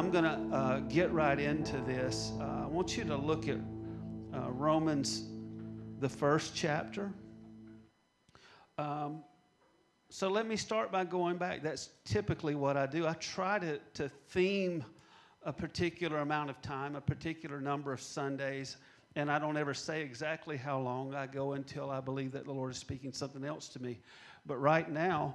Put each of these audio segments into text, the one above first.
I'm going to get right into this. I want you to look at Romans, the first chapter. So let me start by going back. That's typically what I do. I try to theme a particular amount of time, a particular number of Sundays, and I don't ever say exactly how long I go until I believe that the Lord is speaking something else to me. But right now,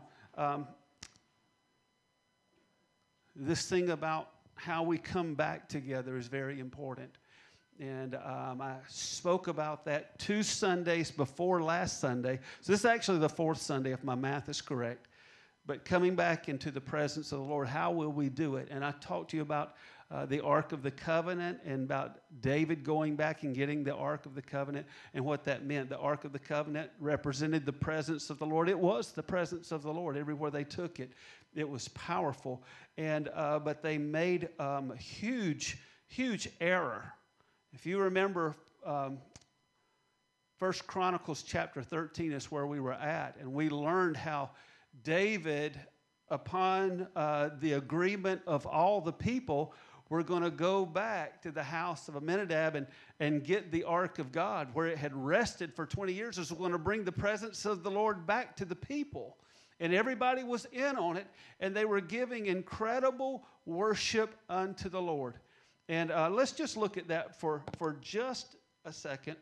this thing about how we come back together is very important. And I spoke about that 2 Sundays before last Sunday. So this is actually the 4th Sunday, if my math is correct. But coming back into the presence of the Lord, how will we do it? And I talked to you about the Ark of the Covenant and about David going back and getting the Ark of the Covenant and what that meant. The Ark of the Covenant represented the presence of the Lord. It was the presence of the Lord everywhere they took it. It was powerful. And but they made a huge error. If you remember, 1 Chronicles chapter 13 is where we were at, and we learned how David, upon the agreement of all the people, were going to go back to the house of Abinadab and get the Ark of God, where it had rested for 20 years. It was going to bring the presence of the Lord back to the people. And everybody was in on it, and they were giving incredible worship unto the Lord. And let's just look at that for just a second.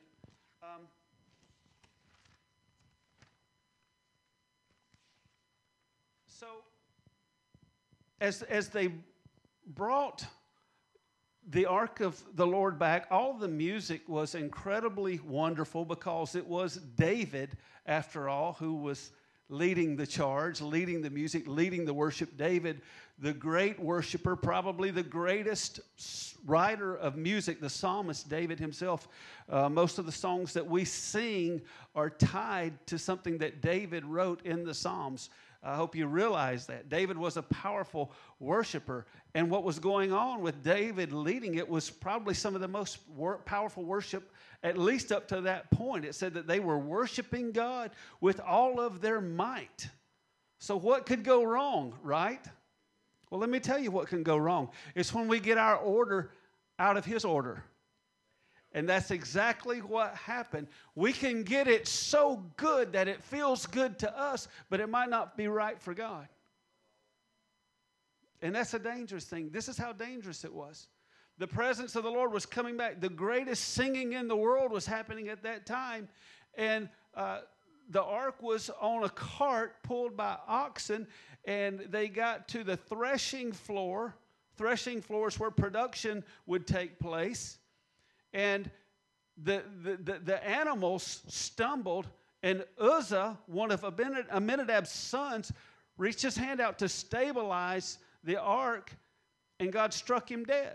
So, as they brought the Ark of the Lord back, all the music was incredibly wonderful because it was David, after all, who was leading the charge, leading the music, leading the worship. David, the great worshiper, probably the greatest writer of music, the psalmist David himself. Most of the songs that we sing are tied to something that David wrote in the Psalms. I hope you realize that. David was a powerful worshiper. And what was going on with David leading it was probably some of the most powerful worship, at least up to that point. It said that they were worshiping God with all of their might. So what could go wrong, right? Well, let me tell you what can go wrong. It's when we get our order out of His order. And that's exactly what happened. We can get it so good that it feels good to us, but it might not be right for God. And that's a dangerous thing. This is how dangerous it was. The presence of the Lord was coming back. The greatest singing in the world was happening at that time. And the ark was on a cart pulled by oxen, and they got to the threshing floor. Threshing floor is where production would take place. And the animals stumbled, and Uzzah, one of Abinadab's sons, reached his hand out to stabilize the ark, and God struck him dead.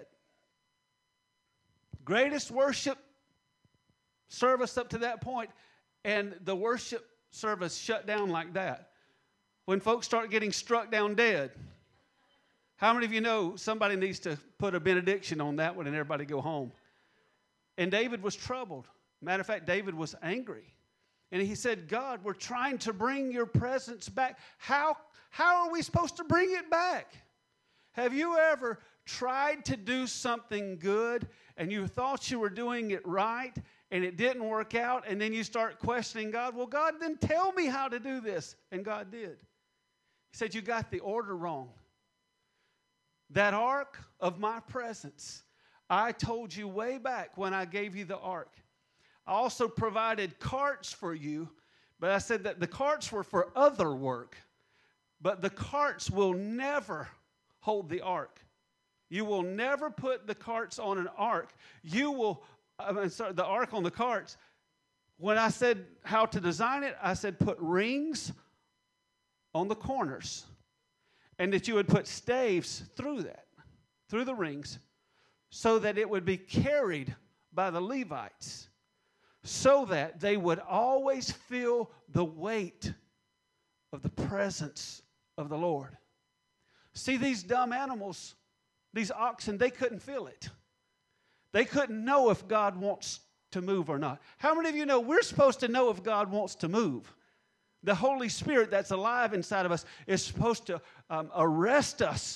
Greatest worship service up to that point, and the worship service shut down like that. When folks start getting struck down dead, how many of you know somebody needs to put a benediction on that one and everybody go home? And David was troubled. Matter of fact, David was angry. And he said, God, we're trying to bring your presence back. How are we supposed to bring it back? Have you ever tried to do something good and you thought you were doing it right and it didn't work out, and then you start questioning God? Well, God, then tell me how to do this. And God did. He said, you got the order wrong. That ark of my presence, I told you way back when I gave you the ark. I also provided carts for you, but I said that the carts were for other work. But the carts will never hold the ark. You will never put the carts on an ark. The ark on the carts. When I said how to design it, I said put rings on the corners, and that you would put staves through the rings, so that it would be carried by the Levites, so that they would always feel the weight of the presence of the Lord. See, these dumb animals, these oxen, they couldn't feel it. They couldn't know if God wants to move or not. How many of you know we're supposed to know if God wants to move? The Holy Spirit that's alive inside of us is supposed to arrest us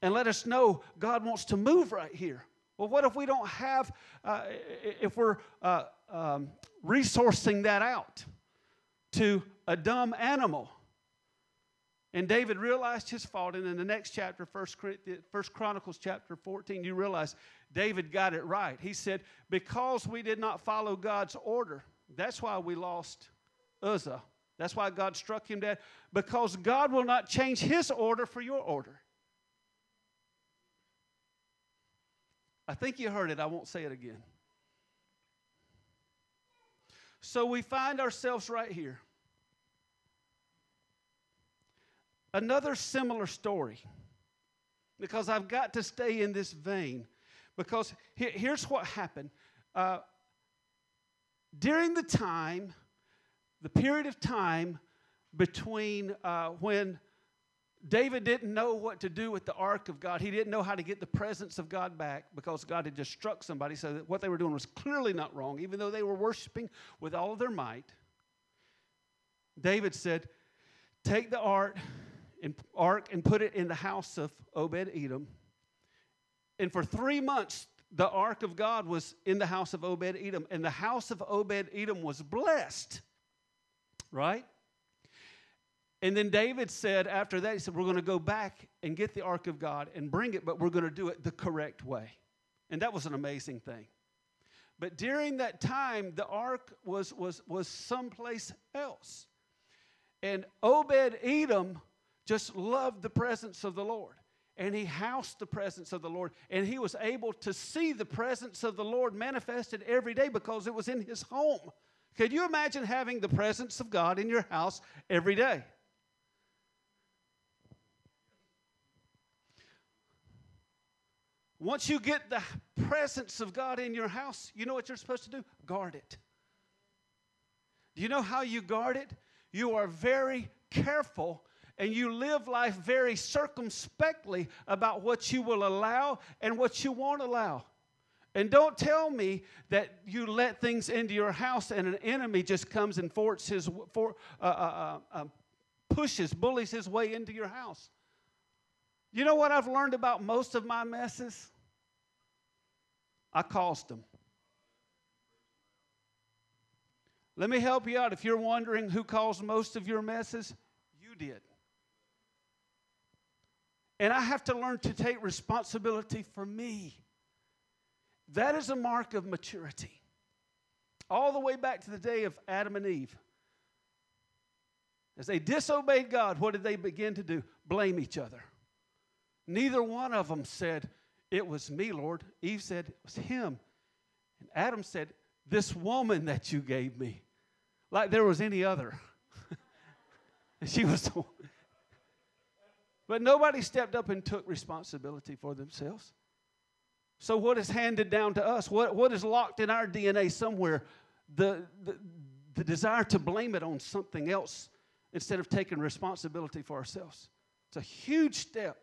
and let us know God wants to move right here. Well, what if we don't have, if we're resourcing that out to a dumb animal? And David realized his fault, and in the next chapter, 1 Chronicles chapter 14, you realize David got it right. He said, because we did not follow God's order, that's why we lost Uzzah. That's why God struck him dead, because God will not change his order for your order. I think you heard it. I won't say it again. So we find ourselves right here. Another similar story, because I've got to stay in this vein, because here's what happened. During the period of time between when David didn't know what to do with the ark of God, he didn't know how to get the presence of God back because God had just struck somebody, so that what they were doing was clearly not wrong, even though they were worshiping with all of their might. David said, take the ark and put it in the house of Obed-Edom. And for 3 months, the ark of God was in the house of Obed-Edom, and the house of Obed-Edom was blessed, right? And then David said after that, he said, we're going to go back and get the ark of God and bring it, but we're going to do it the correct way. And that was an amazing thing. But during that time, the ark was someplace else. And Obed-Edom just loved the presence of the Lord. And he housed the presence of the Lord. And he was able to see the presence of the Lord manifested every day because it was in his home. Could you imagine having the presence of God in your house every day? Once you get the presence of God in your house, you know what you're supposed to do? Guard it. Do you know how you guard it? You are very careful, and you live life very circumspectly about what you will allow and what you won't allow. And don't tell me that you let things into your house and an enemy just comes and bullies his way into your house. You know what I've learned about most of my messes? I caused them. Let me help you out. If you're wondering who caused most of your messes, you did. And I have to learn to take responsibility for me. That is a mark of maturity. All the way back to the day of Adam and Eve. As they disobeyed God, what did they begin to do? Blame each other. Neither one of them said, it was me, Lord. Eve said, it was him. And Adam said, this woman that you gave me. Like there was any other. And she was the one. But nobody stepped up and took responsibility for themselves. So what is handed down to us? What is locked in our DNA somewhere? The desire to blame it on something else instead of taking responsibility for ourselves. It's a huge step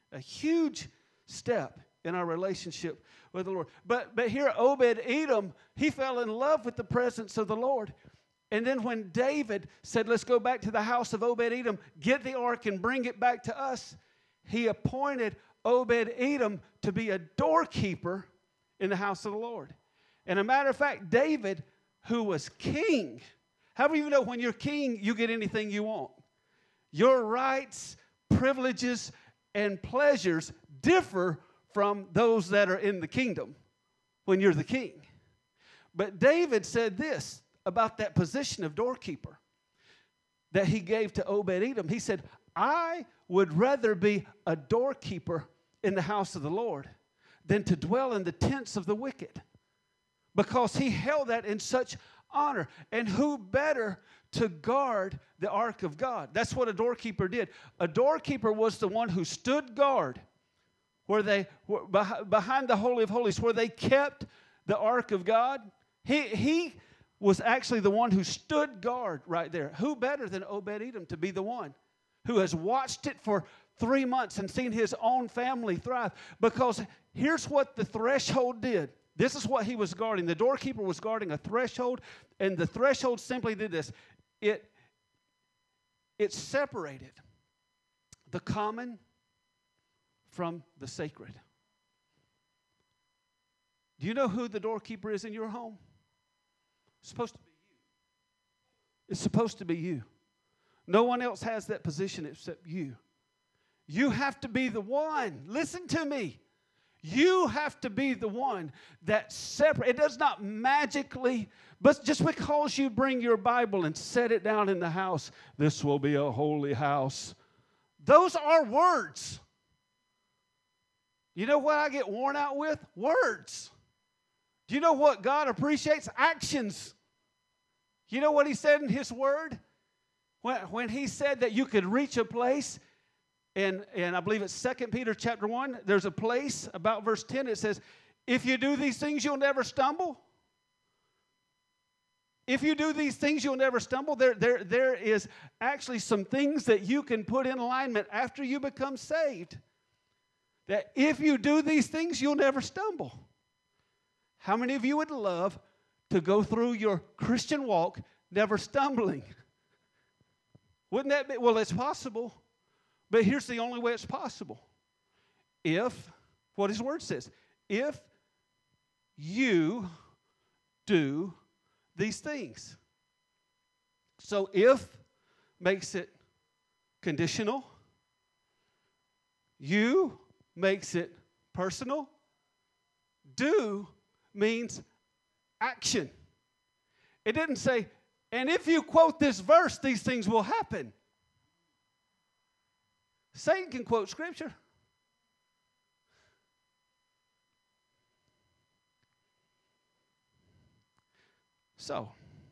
in our relationship with the Lord. But here Obed-Edom, he fell in love with the presence of the Lord. And then when David said, let's go back to the house of Obed-Edom, get the ark and bring it back to us, he appointed Obed-Edom to be a doorkeeper in the house of the Lord. And a matter of fact, David, who was king, how many of you know when you're king, you get anything you want? Your rights, privileges, and pleasures differ from those that are in the kingdom when you're the king. But David said this about that position of doorkeeper that he gave to Obed-Edom. He said, I would rather be a doorkeeper in the house of the Lord than to dwell in the tents of the wicked, because he held that in such honor. And who better to guard the ark of God? That's what a doorkeeper did. A doorkeeper was the one who stood guard where they were behind the Holy of Holies, where they kept the ark of God. He was actually the one who stood guard right there. Who better than Obed-Edom to be the one who has watched it for 3 months and seen his own family thrive? Because here's what the threshold did. This is what he was guarding. The doorkeeper was guarding a threshold, and the threshold simply did this. It separated the common from the sacred. Do you know who the doorkeeper is in your home? It's supposed to be you. It's supposed to be you. No one else has that position except you. You have to be the one. Listen to me. You have to be the one that separates. It does not magically, but just because you bring your Bible and set it down in the house, this will be a holy house. Those are words. You know what I get worn out with? Words. Do you know what God appreciates? Actions. You know what he said in his word? When he said that you could reach a place, and I believe it's 2 Peter chapter 1, there's a place, about verse 10, it says, if you do these things, you'll never stumble. If you do these things, you'll never stumble. There is actually some things that you can put in alignment after you become saved. That if you do these things, you'll never stumble. How many of you would love to go through your Christian walk never stumbling? Wouldn't that be? Well, it's possible. But here's the only way it's possible. If, what his word says, if you do these things. So if makes it conditional. You makes it personal. Do means action. It didn't say, and if you quote this verse, these things will happen. Satan can quote Scripture. So,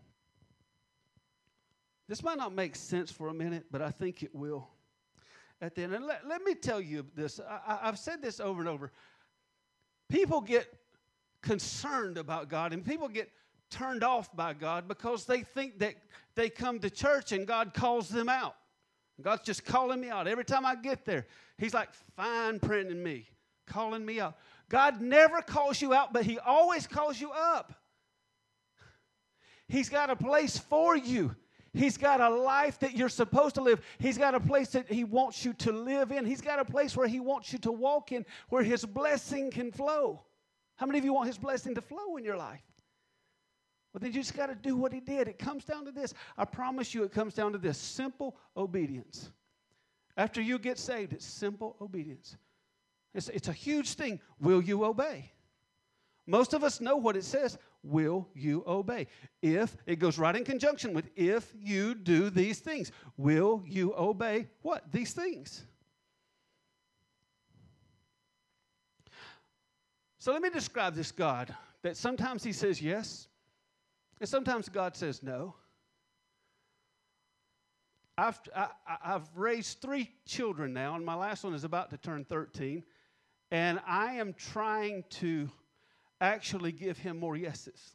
this might not make sense for a minute, but I think it will at the end. And let me tell you this. I've said this over and over. People get concerned about God, and people get turned off by God because they think that they come to church and God calls them out. God's just calling me out. Every time I get there, he's like fine printing me, calling me out. God never calls you out, but he always calls you up. He's got a place for you. He's got a life that you're supposed to live. He's got a place that he wants you to live in. He's got a place where he wants you to walk in, where his blessing can flow. How many of you want his blessing to flow in your life? Well, then you just got to do what he did. It comes down to this. I promise you it comes down to this. Simple obedience. After you get saved, it's simple obedience. It's a huge thing. Will you obey? Most of us know what it says. Will you obey? If, it goes right in conjunction with if you do these things. Will you obey what? These things. So let me describe this God that sometimes he says yes, and sometimes God says no. I've raised 3 children now, and my last one is about to turn 13, and I am trying to actually give him more yeses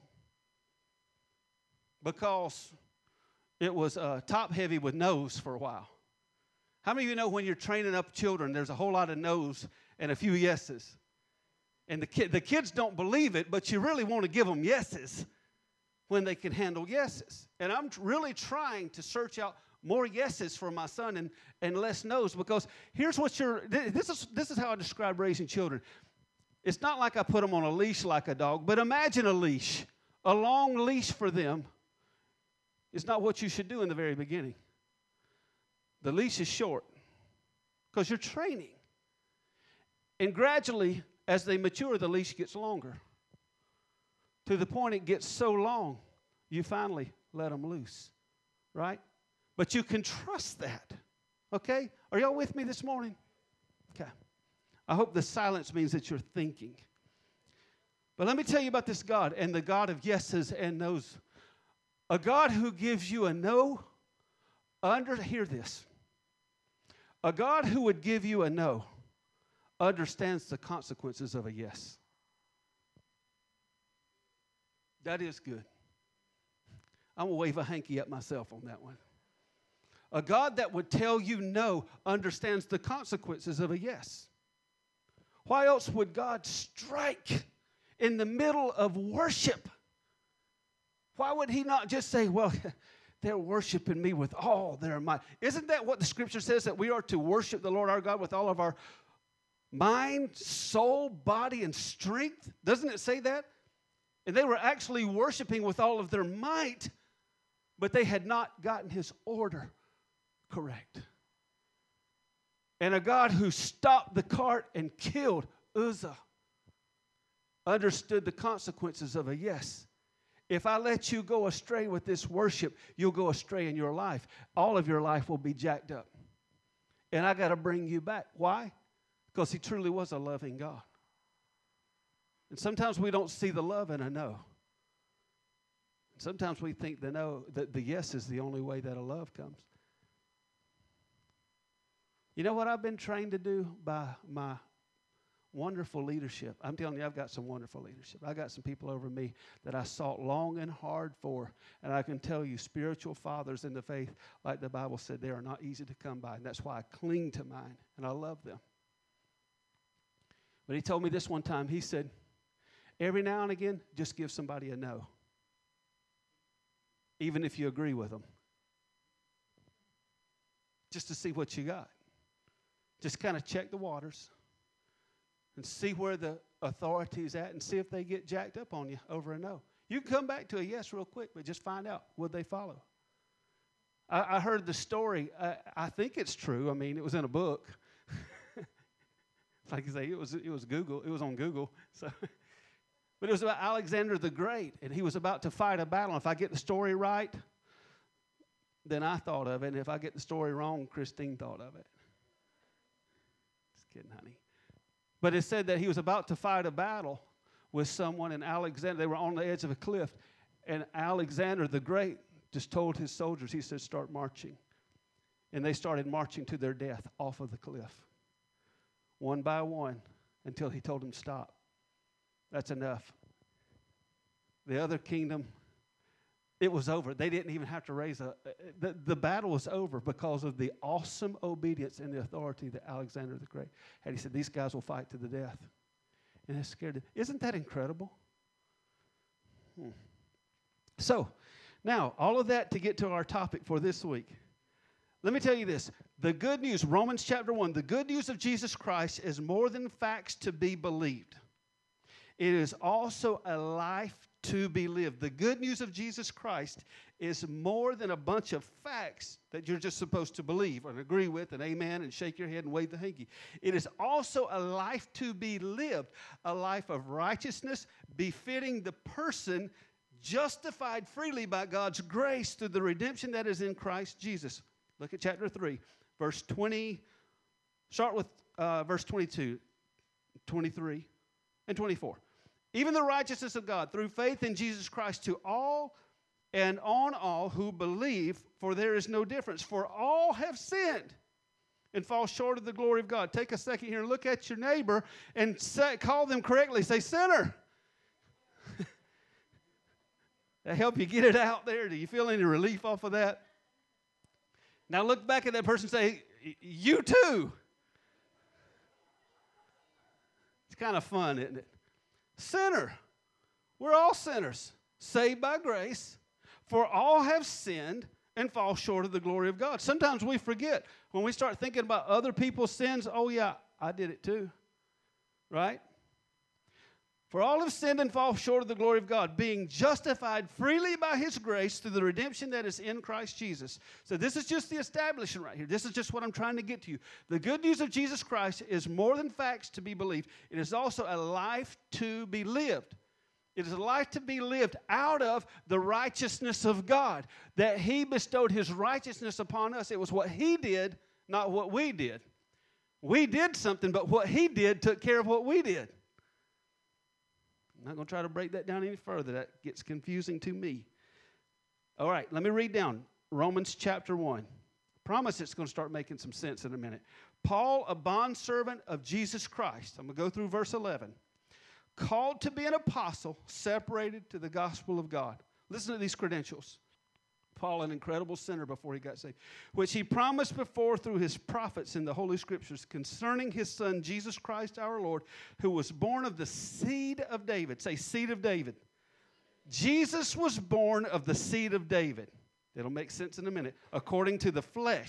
because it was top heavy with no's for a while. How many of you know when you're training up children, there's a whole lot of no's and a few yeses? And the kids don't believe it, but you really want to give them yeses when they can handle yeses. And I'm really trying to search out more yeses for my son and less no's, because here's what this is how I describe raising children. It's not like I put them on a leash like a dog, but imagine a leash. A long leash for them is not what you should do in the very beginning. The leash is short because you're training. And gradually, as they mature, the leash gets longer. To the point it gets so long, you finally let them loose, right? But you can trust that, okay? Are y'all with me this morning? Okay. I hope the silence means that you're thinking. But let me tell you about this God, and the God of yeses and nos. A God who gives you a no, hear this. A God who would give you a no understands the consequences of a yes. That is good. I'm going to wave a hanky at myself on that one. A God that would tell you no understands the consequences of a yes. Why else would God strike in the middle of worship? Why would he not just say, well, they're worshiping me with all their might? Isn't that what the Scripture says, that we are to worship the Lord our God with all of our mind, soul, body, and strength. Doesn't it say that? And they were actually worshiping with all of their might, but they had not gotten his order correct. And a God who stopped the cart and killed Uzzah understood the consequences of a yes. If I let you go astray with this worship, you'll go astray in your life. All of your life will be jacked up. And I got to bring you back. Why? Because he truly was a loving God. And sometimes we don't see the love in a no. Sometimes we think that the yes is the only way that a love comes. You know what I've been trained to do by my wonderful leadership? I'm telling you, I've got some wonderful leadership. I got some people over me that I sought long and hard for. And I can tell you, spiritual fathers in the faith, like the Bible said, they are not easy to come by. And that's why I cling to mine, and I love them. But he told me this one time. He said, every now and again, just give somebody a no, even if you agree with them, just to see what you got. Just kind of check the waters and see where the authority's at and see if they get jacked up on you over a no. You can come back to a yes real quick, but just find out, would they follow? I heard the story. I think it's true. I mean, it was in a book. Like I say, it was Google. It was on Google. So, but it was about Alexander the Great, and he was about to fight a battle. If I get the story right, then I thought of it. And if I get the story wrong, Christine thought of it. Just kidding, honey. But it said that he was about to fight a battle with someone, and Alexander, they were on the edge of a cliff, and Alexander the Great just told his soldiers, he said, start marching. And they started marching to their death off of the cliff, one by one, until he told them stop. That's enough. The other kingdom, it was over. They didn't even have to raise the battle was over because of the awesome obedience and the authority that Alexander the Great had. He said, these guys will fight to the death. And it scared them. Isn't that incredible? So, now, all of that to get to our topic for this week. Let me tell you this. The good news, Romans chapter 1, the good news of Jesus Christ is more than facts to be believed. It is also a life to be lived. The good news of Jesus Christ is more than a bunch of facts that you're just supposed to believe and agree with and amen and shake your head and wave the hanky. It is also a life to be lived, a life of righteousness befitting the person justified freely by God's grace through the redemption that is in Christ Jesus. Look at chapter 3, verse 20. Start with verse 22, 23, and 24. Even the righteousness of God through faith in Jesus Christ to all and on all who believe, for there is no difference. For all have sinned and fall short of the glory of God. Take a second here and look at your neighbor and call them correctly. Say, sinner. That help you get it out there? Do you feel any relief off of that? Now look back at that person and say, you too. It's kind of fun, isn't it? Sinner. We're all sinners, saved by grace, for all have sinned and fall short of the glory of God. Sometimes we forget. When we start thinking about other people's sins, oh yeah, I did it too. Right? For all have sinned and fall short of the glory of God, being justified freely by His grace through the redemption that is in Christ Jesus. So this is just the establishment right here. This is just what I'm trying to get to you. The good news of Jesus Christ is more than facts to be believed. It is also a life to be lived. It is a life to be lived out of the righteousness of God, that He bestowed His righteousness upon us. It was what He did, not what we did. We did something, but what He did took care of what we did. I'm not going to try to break that down any further. That gets confusing to me. All right, let me read down Romans chapter 1. Promise it's going to start making some sense in a minute. Paul, a bondservant of Jesus Christ. I'm going to go through verse 11. Called to be an apostle, separated to the gospel of God. Listen to these credentials. Paul, an incredible sinner before he got saved, which he promised before through his prophets in the Holy Scriptures concerning his Son, Jesus Christ our Lord, who was born of the seed of David. Say, seed of David. Jesus was born of the seed of David. It'll make sense in a minute. According to the flesh.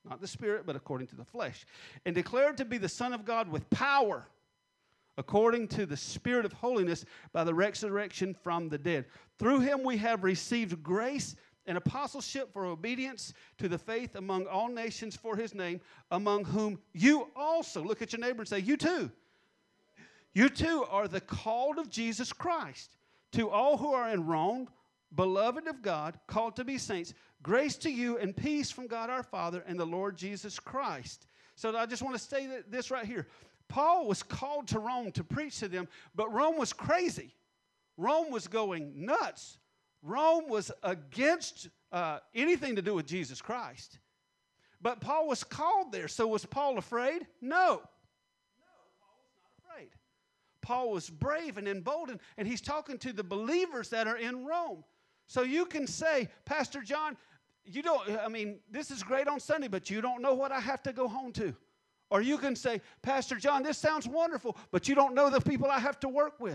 not the Spirit, but according to the flesh, and declared to be the Son of God with power, according to the Spirit of holiness, by the resurrection from the dead. Through him we have received grace and apostleship for obedience to the faith among all nations for his name, among whom you also, look at your neighbor and say, you too are the called of Jesus Christ. To all who are in Rome, beloved of God, called to be saints, grace to you and peace from God our Father and the Lord Jesus Christ. So I just want to say this right here. Paul was called to Rome to preach to them, but Rome was crazy. Rome was going nuts. Rome was against anything to do with Jesus Christ. But Paul was called there. So was Paul afraid? No. Paul was not afraid. Paul was brave and emboldened, and he's talking to the believers that are in Rome. So you can say, Pastor John, this is great on Sunday, but you don't know what I have to go home to. Or you can say, Pastor John, this sounds wonderful, but you don't know the people I have to work with.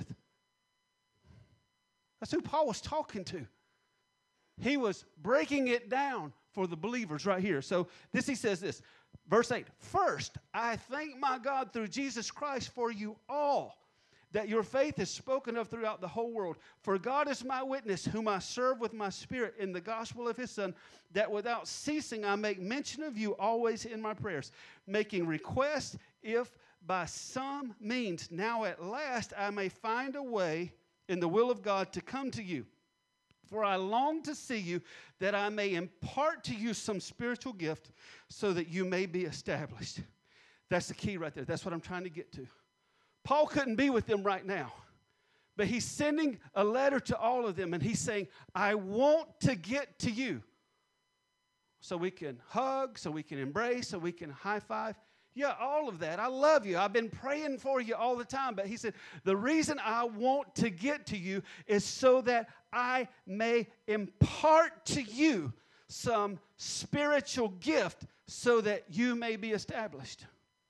That's who Paul was talking to. He was breaking it down for the believers right here. So he says this, verse 8, first, I thank my God through Jesus Christ for you all, that your faith is spoken of throughout the whole world. For God is my witness, whom I serve with my spirit in the gospel of his Son, that without ceasing I make mention of you always in my prayers, making request if by some means now at last I may find a way in the will of God to come to you. For I long to see you, that I may impart to you some spiritual gift, so that you may be established. That's the key right there. That's what I'm trying to get to. Paul couldn't be with them right now, but he's sending a letter to all of them, and he's saying, I want to get to you so we can hug, so we can embrace, so we can high five. Yeah, all of that. I love you. I've been praying for you all the time. But he said, the reason I want to get to you is so that I may impart to you some spiritual gift so that you may be established.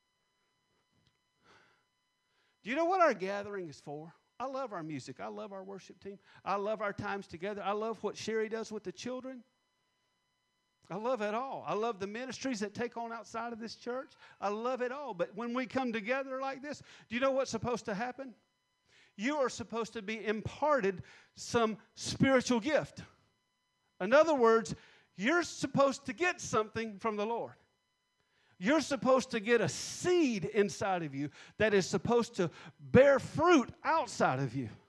Do you know what our gathering is for? I love our music. I love our worship team. I love our times together. I love what Sherry does with the children. I love it all. I love the ministries that take on outside of this church. I love it all. But when we come together like this, do you know what's supposed to happen? You are supposed to be imparted some spiritual gift. In other words, you're supposed to get something from the Lord. You're supposed to get a seed inside of you that is supposed to bear fruit outside of you.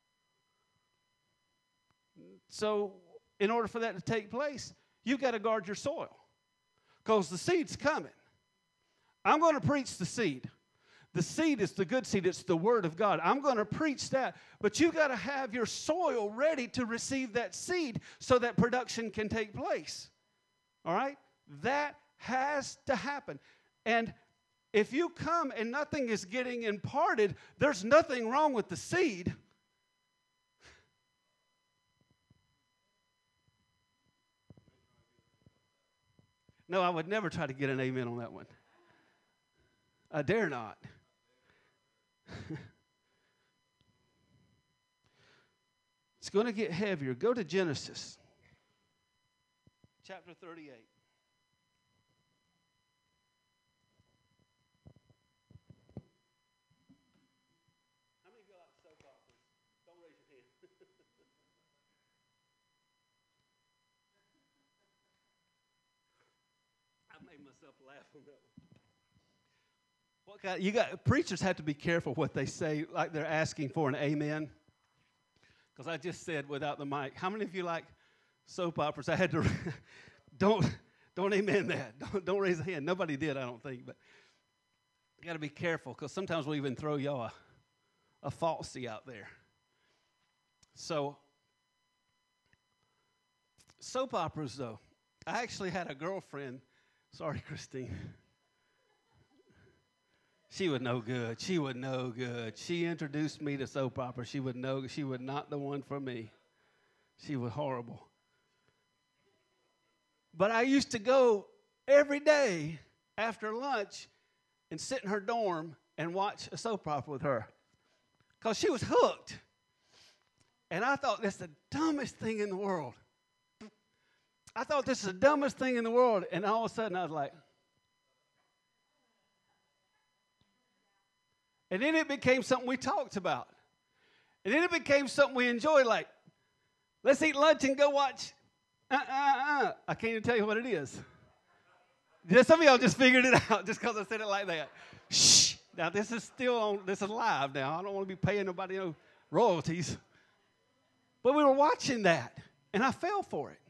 So, in order for that to take place, you've got to guard your soil, because the seed's coming. I'm going to preach the seed. The seed is the good seed. It's the Word of God. I'm going to preach that, but you've got to have your soil ready to receive that seed so that production can take place. All right? That has to happen. And if you come and nothing is getting imparted, there's nothing wrong with the seed. No, I would never try to get an amen on that one. I dare not. It's going to get heavier. Go to Genesis chapter 38. How many of you like soap operas? Don't raise your hand. I made myself laugh on that one. Preachers have to be careful what they say, like they're asking for an amen. Because I just said without the mic, how many of you like soap operas? I had to, don't amen that. Don't raise a hand. Nobody did, I don't think. But you got to be careful, because sometimes we'll even throw y'all a falsy out there. So, soap operas, though. I actually had a girlfriend. Sorry, Christine. She was no good. She was no good. She introduced me to soap opera. She was not the one for me. She was horrible. But I used to go every day after lunch and sit in her dorm and watch a soap opera with her, because she was hooked. And I thought that's the dumbest thing in the world. I thought this is the dumbest thing in the world. And all of a sudden I was like, And then it became something we talked about. And then it became something we enjoyed, like, let's eat lunch and go watch. I can't even tell you what it is. Some of y'all just figured it out just because I said it like that. Shh. Now, this is live now. I don't want to be paying nobody no royalties. But we were watching that, and I fell for it.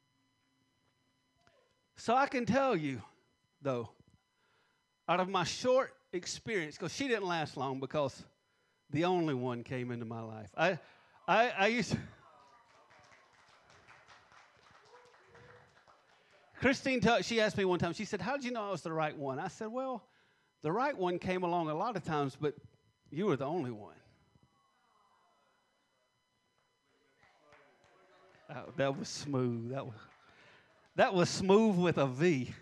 So I can tell you, though, out of my short experience, because she didn't last long because the only one came into my life. I used to... Christine, she asked me one time, she said, how did you know I was the right one? I said, well, the right one came along a lot of times, but you were the only one. That was smooth. That was smooth with a V.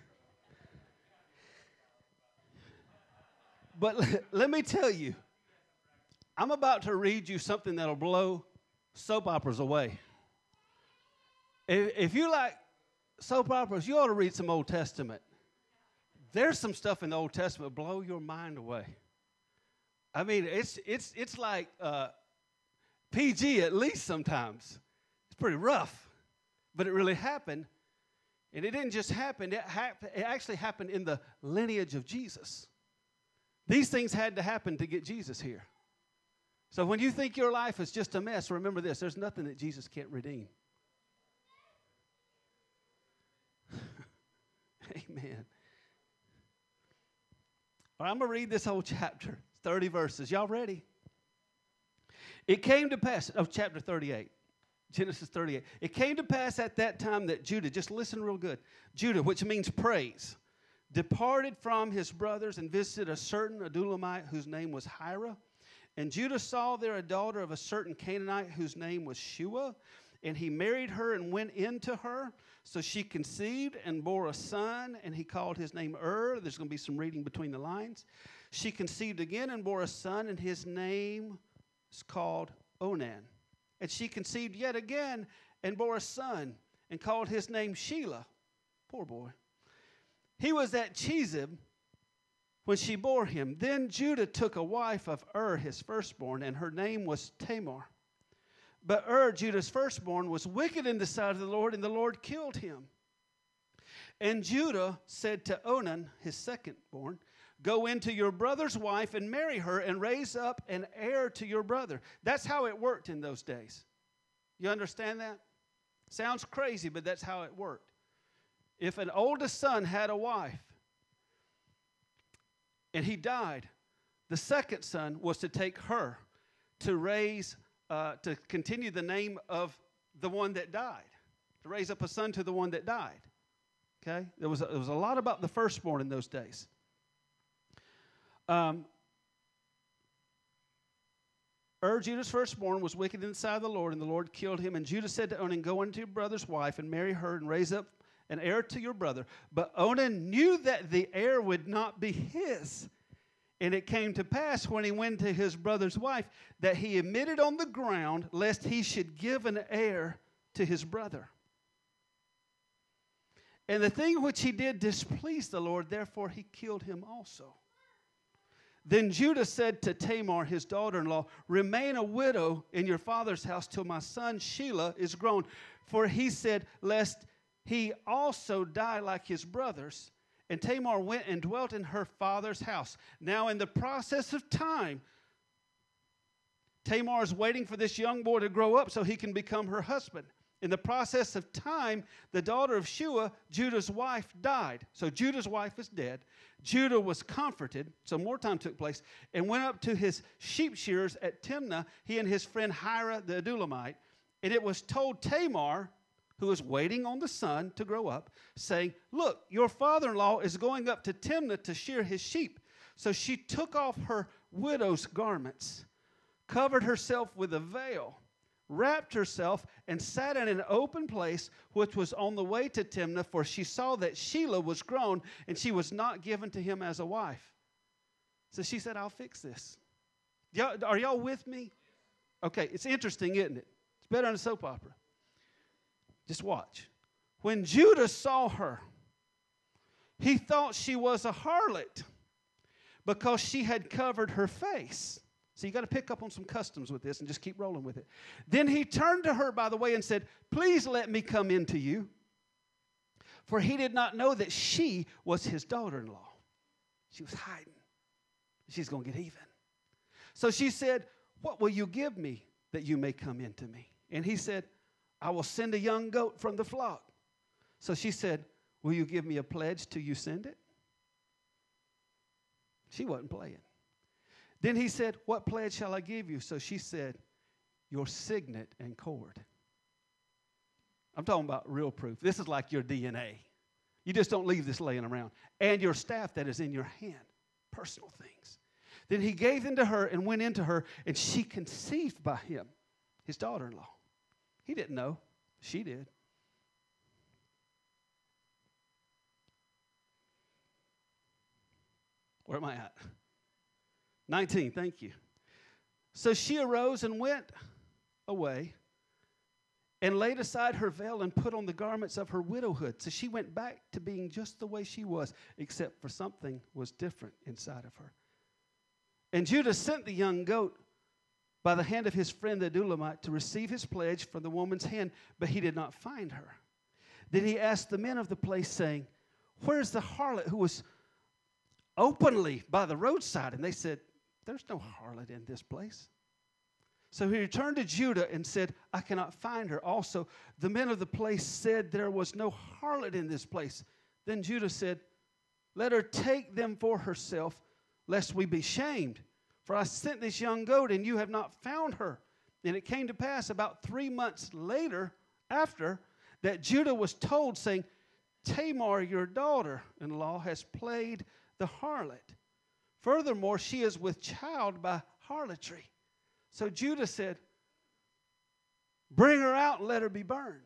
But let me tell you, I'm about to read you something that'll blow soap operas away. If you like soap operas, you ought to read some Old Testament. There's some stuff in the Old Testament blow your mind away. I mean, it's like PG at least sometimes. It's pretty rough, but it really happened. And it didn't just happen. It actually happened in the lineage of Jesus. These things had to happen to get Jesus here. So when you think your life is just a mess, remember this. There's nothing that Jesus can't redeem. Amen. All right, I'm going to read this whole chapter, 30 verses. Y'all ready? It came to pass, chapter 38, Genesis 38. It came to pass at that time that Judah, just listen real good, Judah, which means praise, departed from his brothers and visited a certain Adulamite whose name was Hira. And Judah saw there a daughter of a certain Canaanite whose name was Shua. And he married her and went into her. So she conceived and bore a son, and he called his name There's going to be some reading between the lines. She conceived again and bore a son, and his name is called Onan. And she conceived yet again and bore a son, and called his name Shelah. Poor boy. He was at Chezib when she bore him. Then Judah took a wife of his firstborn, and her name was Tamar. But Judah's firstborn, was wicked in the sight of the Lord, and the Lord killed him. And Judah said to Onan, his secondborn, go into your brother's wife and marry her and raise up an heir to your brother. That's how it worked in those days. You understand that? Sounds crazy, but that's how it worked. If an oldest son had a wife and he died, the second son was to take her to raise to continue the name of the one that died, to raise up a son to the one that died. Okay? There was a lot about the firstborn in those days. Judah's firstborn, was wicked in the sight of the Lord, and the Lord killed him. And Judah said to Onan, go into your brother's wife and marry her and raise up an heir to your brother. But Onan knew that the heir would not be his. And it came to pass when he went to his brother's wife that he emitted on the ground lest he should give an heir to his brother. And the thing which he did displeased the Lord, therefore he killed him also. Then Judah said to Tamar, his daughter-in-law, remain a widow in your father's house till my son Shelah is grown. For he said, lest he also die like his brothers. And Tamar went and dwelt in her father's house. Now, in the process of time, Tamar is waiting for this young boy to grow up so he can become her husband. In the process of time, the daughter of Shua, Judah's wife, died. So Judah's wife is dead. Judah was comforted, so more time took place, and went up to his sheep shearers at Timnah, he and his friend Hira the Adulamite. And it was told Tamar, who was waiting on the son to grow up, saying, look, your father-in-law is going up to Timnah to shear his sheep. So she took off her widow's garments, covered herself with a veil, wrapped herself, and sat in an open place which was on the way to Timnah, for she saw that Shelah was grown, and she was not given to him as a wife. So she said, I'll fix this. Are y'all with me? Okay, it's interesting, isn't it? It's better than a soap opera. Just watch. When Judah saw her, he thought she was a harlot. because she had covered her face. So you got to pick up on some customs with this and just keep rolling with it. Then he turned to her by the way and said, please let me come in to you. For he did not know that she was his daughter-in-law. She was hiding. She's going to get even. So she said, what will you give me that you may come in to me? And he said, I will send a young goat from the flock. So she said, will you give me a pledge till you send it? She wasn't playing. Then he said, what pledge shall I give you? So she said, your signet and cord. I'm talking about real proof. This is like your DNA. You just don't leave this laying around. And your staff that is in your hand. Personal things. Then he gave them to her and went into her, and she conceived by him, his daughter-in-law. He didn't know. She did. Where am I at? 19, thank you. So she arose and went away and laid aside her veil and put on the garments of her widowhood. So she went back to being just the way she was, except for something was different inside of her. And Judah sent the young goat by the hand of his friend the Adullamite to receive his pledge from the woman's hand, but he did not find her. Then he asked the men of the place, saying, where's the harlot who was openly by the roadside? And they said, there's no harlot in this place. So he returned to Judah and said, I cannot find her. Also, the men of the place said there was no harlot in this place. Then Judah said, let her take them for herself, lest we be shamed. For I sent this young goat, and you have not found her. And it came to pass about 3 months later, after, that Judah was told, saying, Tamar, your daughter-in-law, has played the harlot. Furthermore, she is with child by harlotry. So Judah said, bring her out and let her be burned.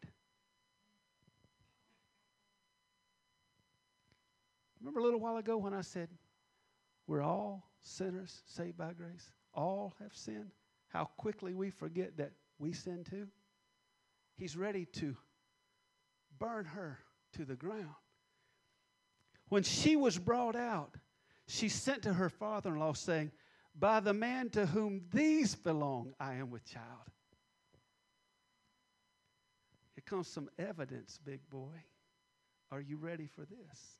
Remember a little while ago when I said, we're all sinners saved by grace? All have sinned. How quickly we forget that we sin too. He's ready to burn her to the ground. When she was brought out, she sent to her father-in-law, saying, by the man to whom these belong, I am with child. Here comes some evidence, big boy. Are you ready for this?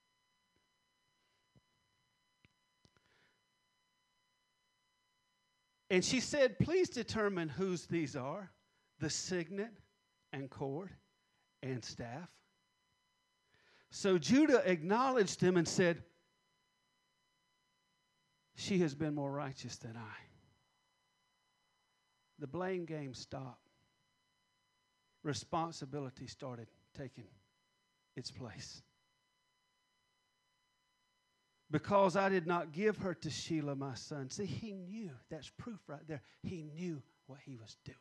And she said, please determine whose these are, the signet and cord and staff. So Judah acknowledged him and said, she has been more righteous than I. The blame game stopped. Responsibility started taking its place. Because I did not give her to Shelah, my son. See, he knew. That's proof right there. He knew what he was doing.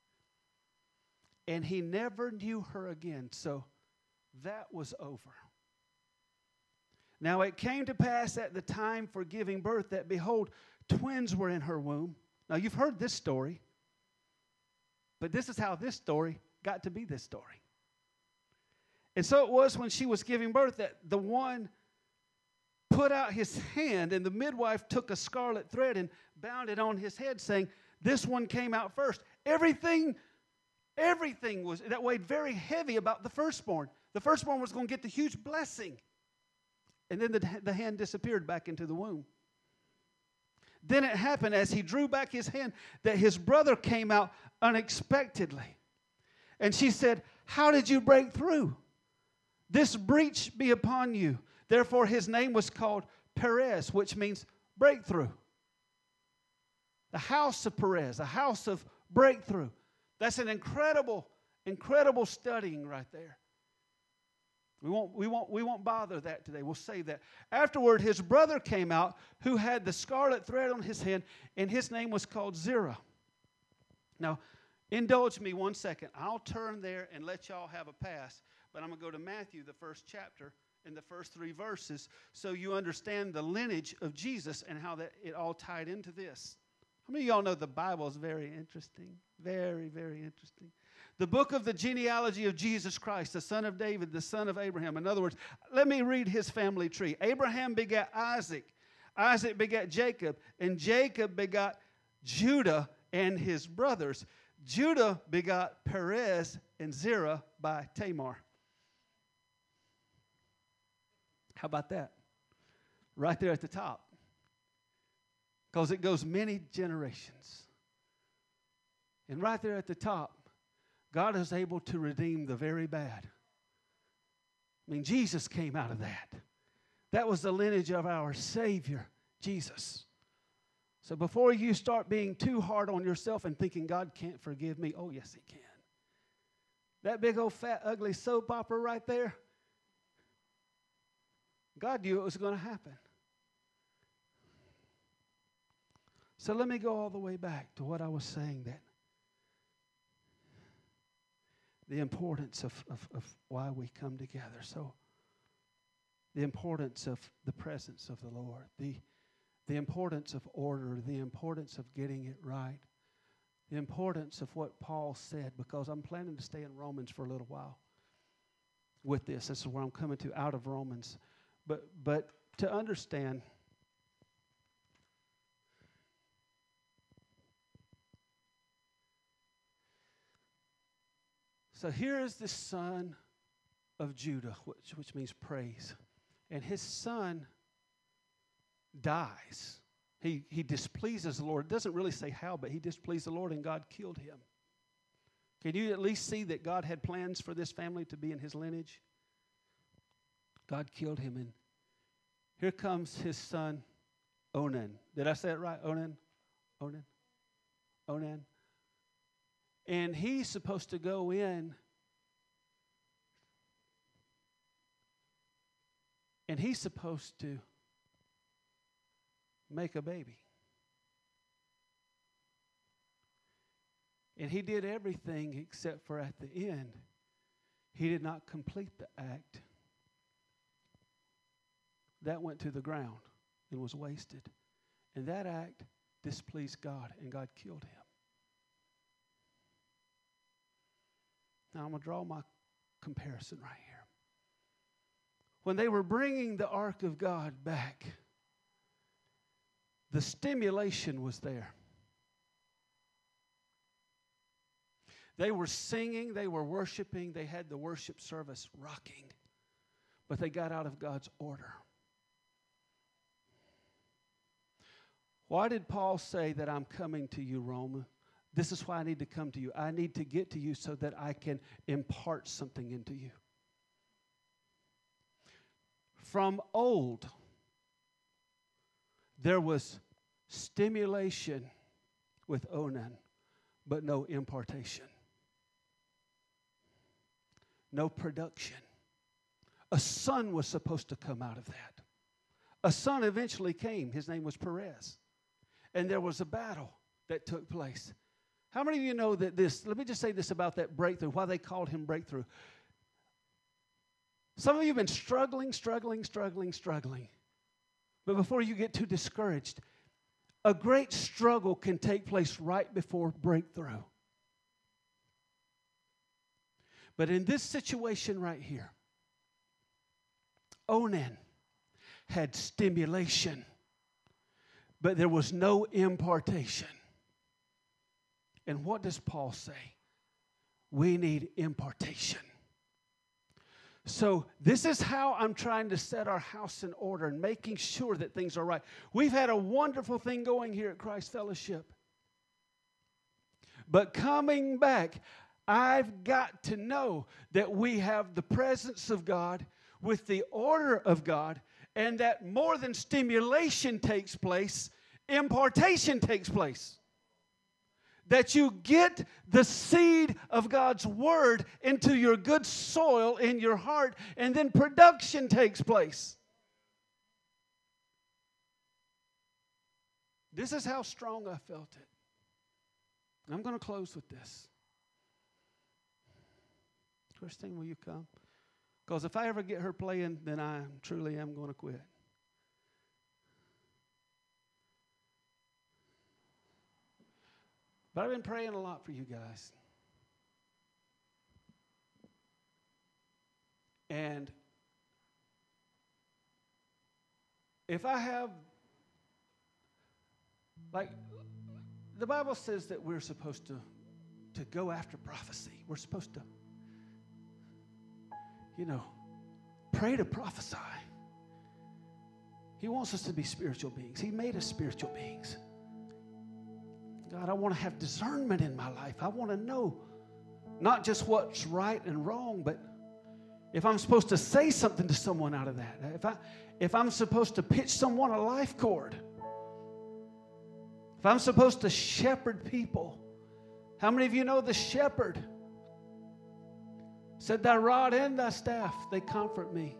And he never knew her again. So that was over. Now it came to pass at the time for giving birth that, behold, twins were in her womb. Now you've heard this story. But this is how this story got to be this story. And so it was when she was giving birth that the one put out his hand, and the midwife took a scarlet thread and bound it on his head, saying, this one came out first. Everything was that weighed very heavy about the firstborn. The firstborn was going to get the huge blessing. And then the hand disappeared back into the womb. Then it happened as he drew back his hand that his brother came out unexpectedly. And she said, how did you break through? This breach be upon you. Therefore his name was called Perez, which means breakthrough. The house of Perez, a house of breakthrough. That's an incredible studying right there. We won't bother that today. We'll save that. Afterward, his brother came out who had the scarlet thread on his hand, and his name was called Zerah. Now, indulge me 1 second. I'll turn there and let y'all have a pass, but I'm going to go to Matthew, the first chapter, in the first 3 verses, so you understand the lineage of Jesus and how that it all tied into this. How many of y'all know the Bible is very interesting? Very, very interesting. The book of the genealogy of Jesus Christ, the son of David, the son of Abraham. In other words, let me read his family tree. Abraham begat Isaac. Isaac begat Jacob, and Jacob begot Judah and his brothers. Judah begot Perez and Zerah by Tamar. How about that? Right there at the top. Because it goes many generations. And right there at the top, God is able to redeem the very bad. I mean, Jesus came out of that. That was the lineage of our Savior, Jesus. So before you start being too hard on yourself and thinking God can't forgive me, oh, yes, He can. That big old fat ugly soap opera right there, God knew it was going to happen. So let me go all the way back to what I was saying, that the importance of why we come together. So the importance of the presence of the Lord, the importance of order, the importance of getting it right, the importance of what Paul said, because I'm planning to stay in Romans for a little while with this. This is where I'm coming to, out of Romans. But to understand, so here is the son of Judah, which means praise. And his son dies. He displeases the Lord. It doesn't really say how, but he displeased the Lord and God killed him. Can you at least see that God had plans for this family to be in his lineage? God killed him, and here comes his son, Onan. Did I say it right? Onan? And he's supposed to go in and he's supposed to make a baby. And he did everything except for at the end, he did not complete the act. That went to the ground and was wasted. And that act displeased God, and God killed him. Now I'm going to draw my comparison right here. When they were bringing the ark of God back, the stimulation was there. They were singing, they were worshiping, they had the worship service rocking, but they got out of God's order. Why did Paul say that I'm coming to you, Roma? This is why I need to come to you. I need to get to you so that I can impart something into you. From old, there was stimulation with Onan, but no impartation. No production. A son was supposed to come out of that. A son eventually came. His name was Perez. And there was a battle that took place. How many of you know that this, let me just say this about that breakthrough, why they called him breakthrough. Some of you have been struggling. But before you get too discouraged, a great struggle can take place right before breakthrough. But in this situation right here, Onan had stimulation, but there was no impartation. And what does Paul say? We need impartation. So this is how I'm trying to set our house in order and making sure that things are right. We've had a wonderful thing going here at Christ Fellowship. But coming back, I've got to know that we have the presence of God with the order of God, and that more than stimulation takes place, impartation takes place. That you get the seed of God's word into your good soil in your heart, and then production takes place. This is how strong I felt it. I'm going to close with this. Christine, will you come? Because if I ever get her playing, then I truly am going to quit. But I've been praying a lot for you guys. And if I have Like, the Bible says that we're supposed to go after prophecy. We're supposed to, pray to prophesy. He wants us to be spiritual beings. He made us spiritual beings. God, I want to have discernment in my life. I want to know not just what's right and wrong, but if I'm supposed to say something to someone out of that, if I'm supposed to pitch someone a life cord, if I'm supposed to shepherd people. How many of you know the shepherd said, thy rod and thy staff, they comfort me.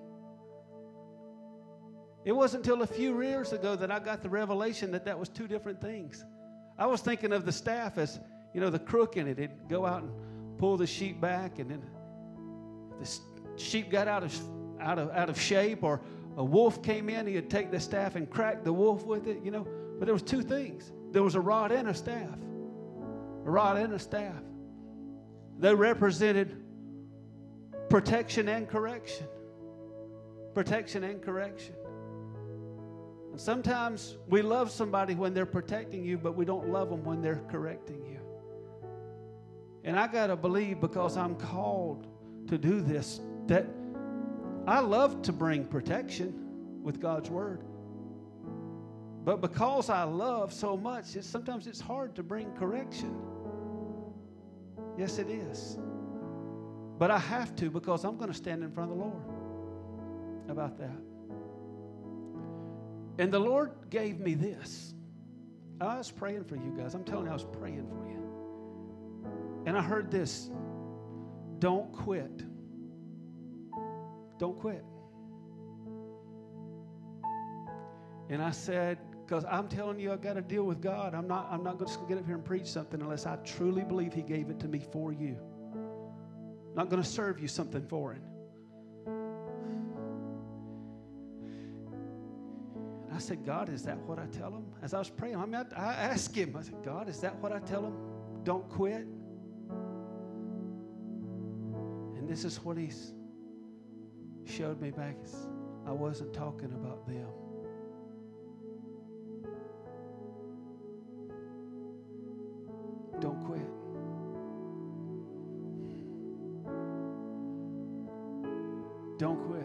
It wasn't until a few years ago that I got the revelation that was two different things. I was thinking of the staff as, the crook in it. It'd go out and pull the sheep back, and then the sheep got out of shape, or a wolf came in, he'd take the staff and crack the wolf with it, But there was two things. There was a rod and a staff. A rod and a staff. They represented protection and correction. Protection and correction. And sometimes we love somebody when they're protecting you, but we don't love them when they're correcting you. And I got to believe, because I'm called to do this, that I love to bring protection with God's word. But because I love so much, sometimes it's hard to bring correction. Yes, it is. But I have to, because I'm going to stand in front of the Lord about that. And the Lord gave me this. I was praying for you guys. I'm telling you, I was praying for you. And I heard this. Don't quit. Don't quit. And I said, because I'm telling you, I've got to deal with God. I'm not just going to get up here and preach something unless I truly believe He gave it to me for you. I'm not going to serve you something foreign. I said, God, is that what I tell Him? As I was praying, I asked Him, I said, God, is that what I tell Him? Don't quit. And this is what He's showed me back. I wasn't talking about them. Don't quit. Don't quit.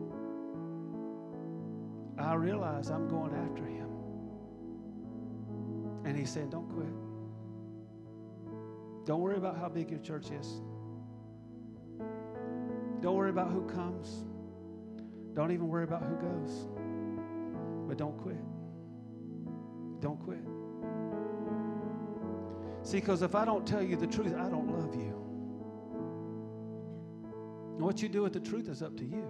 I realize I'm going after Him. And He's saying, don't quit. Don't worry about how big your church is. Don't worry about who comes. Don't even worry about who goes. But don't quit. Don't quit. See, because if I don't tell you the truth, I don't love you. And what you do with the truth is up to you.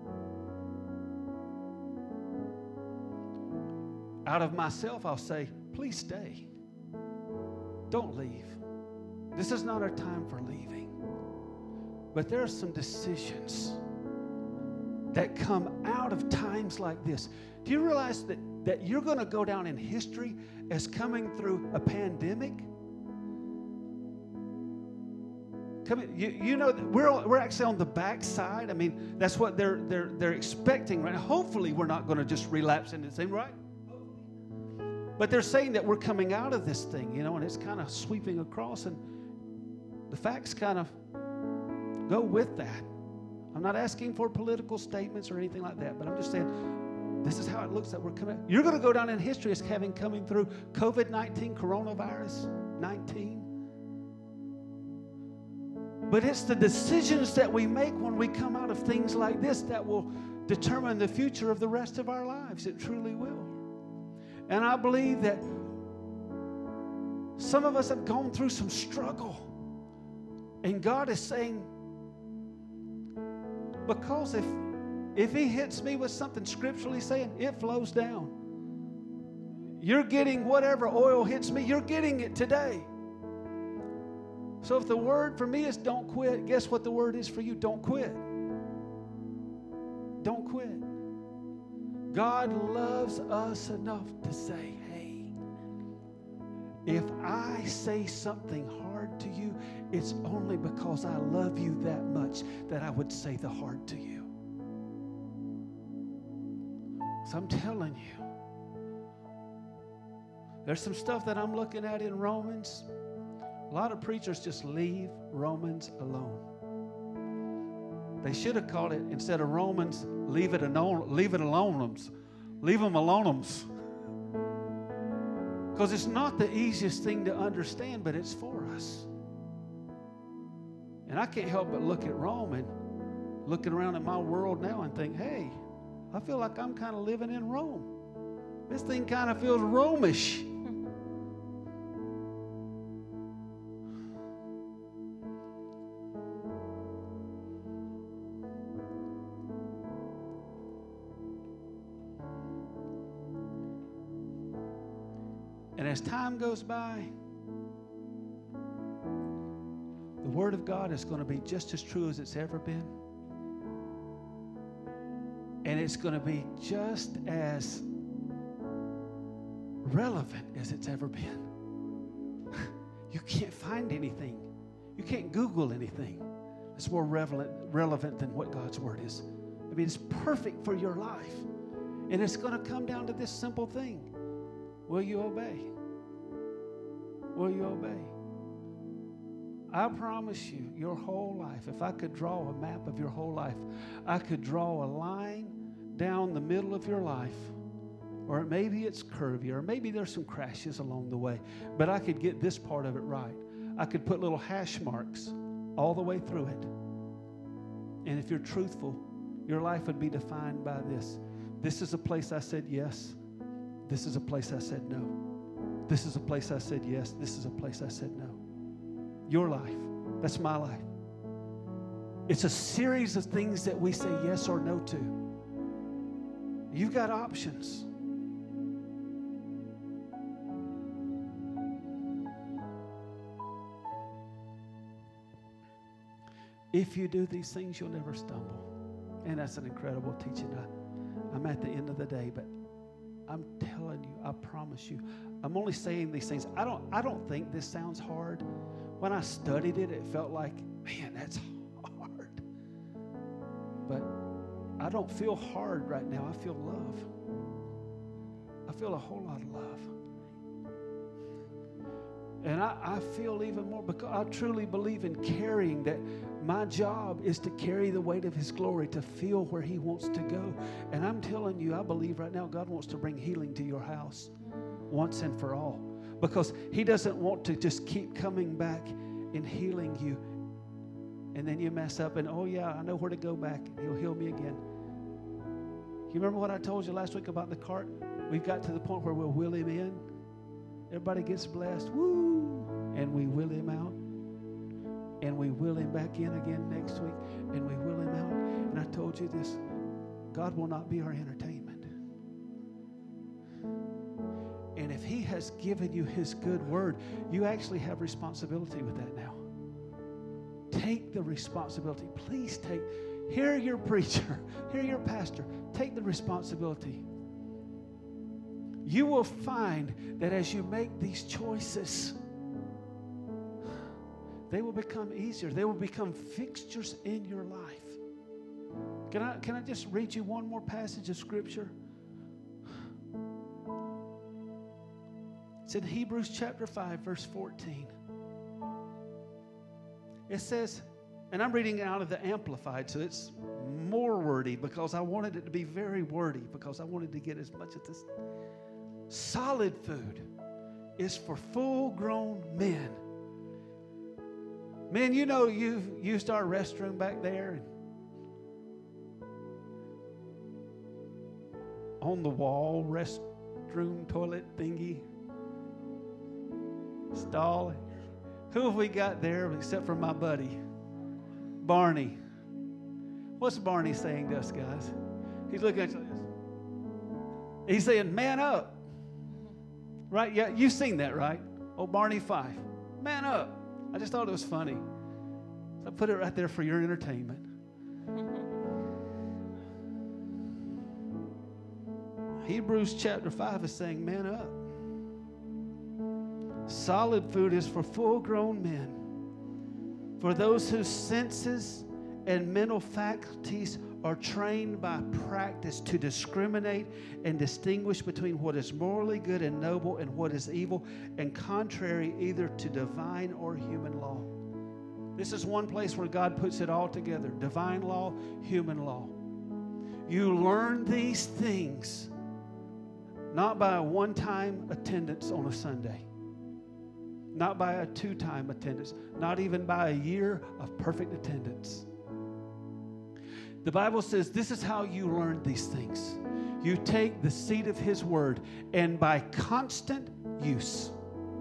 Out of myself, I'll say, please stay. Don't leave. This is not our time for leaving. But there are some decisions that come out of times like this. Do you realize that you're going to go down in history as coming through a pandemic? You know, we're actually on the backside. I mean, that's what they're expecting right now. Hopefully, we're not going to just relapse into the same, right? But they're saying that we're coming out of this thing, and it's kind of sweeping across, and the facts kind of go with that. I'm not asking for political statements or anything like that, but I'm just saying this is how it looks that we're coming. You're going to go down in history as having coming through COVID-19, coronavirus 19. But it's the decisions that we make when we come out of things like this that will determine the future of the rest of our lives. It truly will. And I believe that some of us have gone through some struggle. And God is saying, because if He hits me with something scripturally saying, it flows down. You're getting whatever oil hits me, you're getting it today. So if the word for me is don't quit, guess what the word is for you? Don't quit. Don't quit. God loves us enough to say, hey, if I say something hard to you, it's only because I love you that much that I would say the hard to you. So I'm telling you, There's some stuff that I'm looking at in Romans. A lot of preachers just leave Romans alone. They should have called it, instead of Romans, leave it alone. Leave them alone. Because it's not the easiest thing to understand, but it's for us. And I can't help but look at Rome and looking around at my world now and think, hey, I feel like I'm kind of living in Rome. This thing kind of feels Romish. And as time goes by, the Word of God is going to be just as true as it's ever been. And it's going to be just as relevant as it's ever been. You can't find anything. You can't Google anything that's more relevant than what God's Word is. I mean, it's perfect for your life. And it's going to come down to this simple thing. Will you obey? Will you obey? I promise you, your whole life, if I could draw a map of your whole life, I could draw a line down the middle of your life, or maybe it's curvy, or maybe there's some crashes along the way, but I could get this part of it right. I could put little hash marks all the way through it. And if you're truthful, your life would be defined by this. This is a place I said yes. This is a place I said no. This is a place I said yes. This is a place I said no. Your life. That's my life. It's a series of things that we say yes or no to. You've got options. If you do these things, you'll never stumble. And that's an incredible teaching. I'm at the end of the day, but I'm telling you, I promise you, I'm only saying these things. I don't think this sounds hard. When I studied it, it felt like, man, that's hard. But I don't feel hard right now. I feel love. I feel a whole lot of love. And I feel even more because I truly believe in carrying that. My job is to carry the weight of His glory, to feel where He wants to go. And I'm telling you, I believe right now God wants to bring healing to your house once and for all. Because He doesn't want to just keep coming back and healing you. And then you mess up and, oh yeah, I know where to go back. He'll heal me again. You remember what I told you last week about the cart? We've got to the point where we'll wheel Him in. Everybody gets blessed. Woo! And we wheel Him out. And we wheel Him back in again next week. And we wheel Him out. And I told you this. God will not be our entertainment. And if He has given you His good word, you actually have responsibility with that now. Take the responsibility. Please hear your preacher, hear your pastor. Take the responsibility. You will find that as you make these choices, they will become easier. They will become fixtures in your life. Can I just read you one more passage of Scripture? It's in Hebrews chapter 5, verse 14. It says, and I'm reading it out of the Amplified, so it's more wordy because I wanted it to be very wordy because I wanted to get as much of this. Solid food is for full-grown men. Men, you know you've used our restroom back there. And on the wall, restroom, toilet thingy, stall. Who have we got there except for my buddy, Barney? What's Barney saying to us, guys? He's looking at us. He's saying, man up. Right? Yeah, you've seen that, right? Oh, Barney Fife. Man up. I just thought it was funny. So I put it right there for your entertainment. Hebrews chapter 5 is saying, man up. Solid food is for full-grown men, for those whose senses and mental faculties are trained by practice to discriminate and distinguish between what is morally good and noble and what is evil and contrary either to divine or human law. This is one place where God puts it all together. Divine law, human law. You learn these things not by a one-time attendance on a Sunday, not by a two-time attendance, not even by a year of perfect attendance. The Bible says this is how you learn these things. You take the seed of His Word, and by constant use.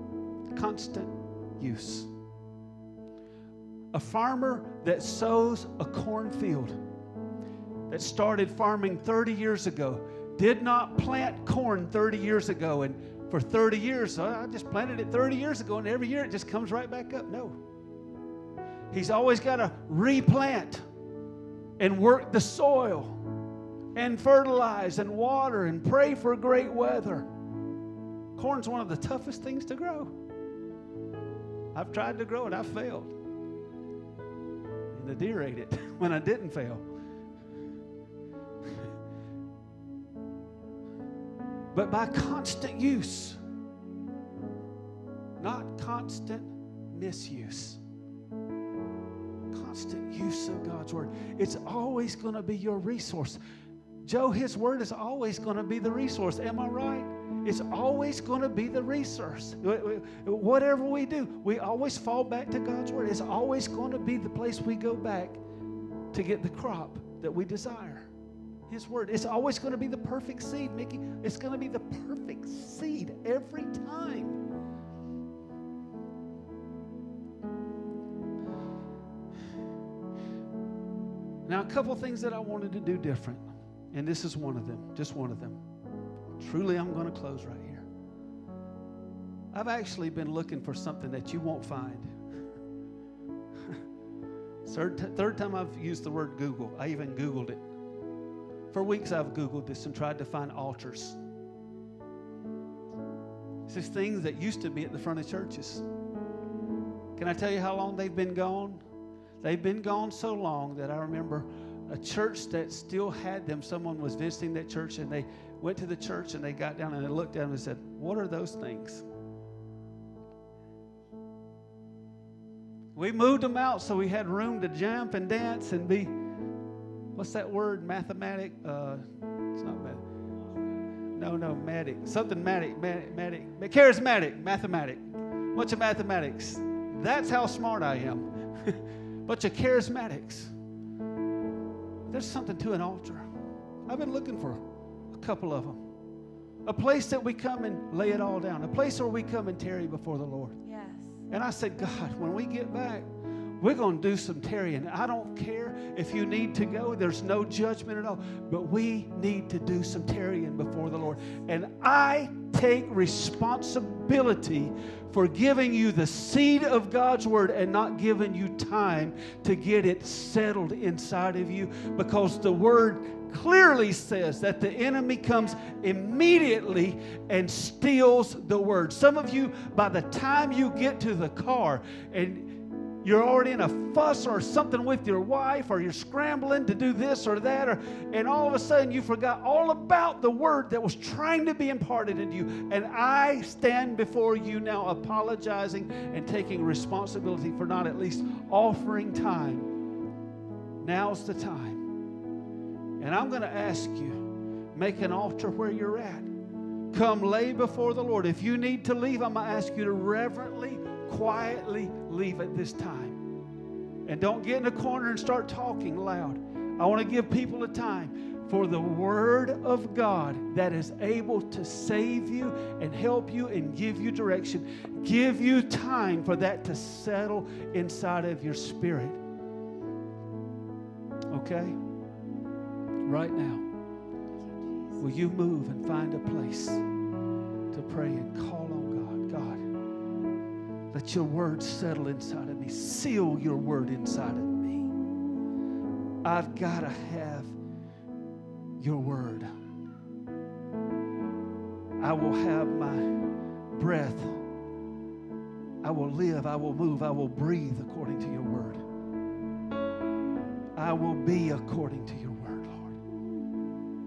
A farmer that sows a cornfield, that started farming 30 years ago, did not plant corn 30 years ago, and for 30 years, I just planted it 30 years ago, and every year it just comes right back up. No. He's always got to replant and work the soil and fertilize and water and pray for great weather. Corn's one of the toughest things to grow. I've tried to grow it. I failed. And the deer ate it when I didn't fail. But by constant use, not constant misuse. Constant use of God's Word. It's always going to be your resource. Joe, His Word is always going to be the resource. Am I right? It's always going to be the resource. Whatever we do, we always fall back to God's Word. It's always going to be the place we go back to get the crop that we desire. His Word. It's always going to be the perfect seed, Mickey. It's going to be the perfect seed every time. Now, a couple things that I wanted to do different, and this is one of them, just one of them. Truly, I'm going to close right here. I've actually been looking for something that you won't find. Third time I've used the word Google. I even Googled it. For weeks I've Googled this and tried to find altars. It's just things that used to be at the front of churches. Can I tell you how long they've been gone? They've been gone so long that I remember a church that still had them. Someone was visiting that church, and they went to the church, and they got down and they looked at them and said, "What are those things?" We moved them out so we had room to jump and dance and be, what's that word? Mathematic? It's not math. No, matic. Something matic. Charismatic. Mathematic. Bunch of mathematics. That's how smart I am. Bunch of charismatics. There's something to an altar. I've been looking for a couple of them. A place that we come and lay it all down. A place where we come and tarry before the Lord. Yes. And I said, God, when we get back, we're going to do some tarrying. I don't care if you need to go. There's no judgment at all. But we need to do some tarrying before the Lord. And I take responsibility for giving you the seed of God's Word and not giving you time to get it settled inside of you, because the Word clearly says that the enemy comes immediately and steals the Word. Some of you, by the time you get to the car and you're already in a fuss or something with your wife, or you're scrambling to do this or that, and all of a sudden you forgot all about the Word that was trying to be imparted into you. And I stand before you now apologizing and taking responsibility for not at least offering time. Now's the time. And I'm going to ask you, make an altar where you're at. Come lay before the Lord. If you need to leave, I'm going to ask you to reverently, quietly leave at this time. And don't get in a corner and start talking loud. I want to give people a time for the Word of God that is able to save you and help you and give you direction. Give you time for that to settle inside of your spirit. Okay? Right now, will you move and find a place to pray and call on God? God, let your Word settle inside of me. Seal your Word inside of me. I've got to have your Word. I will have my breath. I will live. I will move. I will breathe according to your Word. I will be according to your Word.